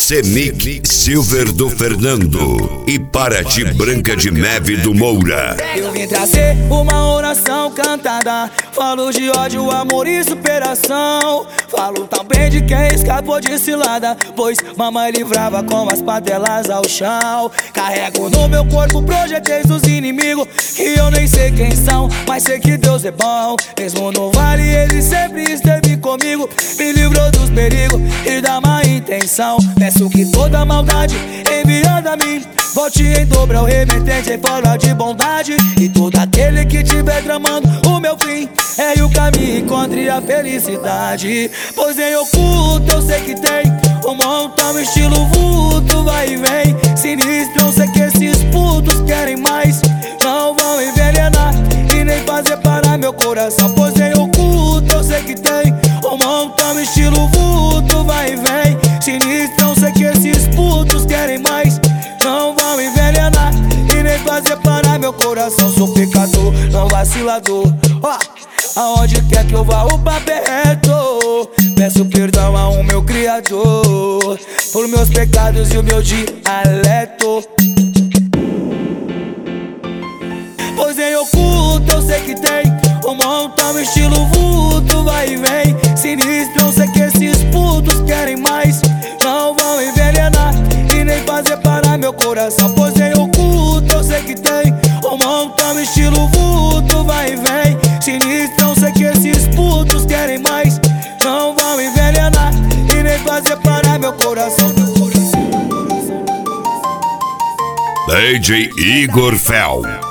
Semic Silver do Fernando e Paraty Branca de Neve do Moura. Eu vim trazer uma oração cantada. Falo de ódio, amor e superação. Falo também de quem escapou de cilada, pois mamãe livrava com as patelas ao chão. Carrego no meu corpo projéteis dos inimigos, que eu nem sei quem são, mas sei que Deus é bom. Mesmo no vale ele sempre esteve comigo, me livrou dos perigos e da má intenção. Peço que toda maldade enviada a mim volte em dobro ao remetente em forma de bondade. E todo aquele que tiver tramando o meu fim, erre o caminho e encontre a felicidade. Pois em oculto eu sei que tem um montão estilo vulto, vai e vem sinistro. Eu sei que esses putos querem mais, não vão envenenar e nem fazer parar meu coração. Pois em oculto eu sei que tem um montão estilo vulto, vai e vem sinistro. Eu sei que esses putos querem mais, não vão envenenar e nem fazer parar meu coração. Sou pecador, não vacilador, aonde quer que eu vá o papo é reto. Peço perdão ao meu Criador por meus pecados e o meu dialeto. Pois em oculto eu sei que tem um montão estilo vulto, vai e vem sinistro. Eu sei que esses putos querem mais, não vão envenenar e nem fazer parar meu coração. Pois em oculto eu sei que tem um montão estilo vulto, vai e vem sinistro. Eu sei que esses putos querem mais, não vão envenenar e nem fazer parar meu coração. DJ Igor Fel.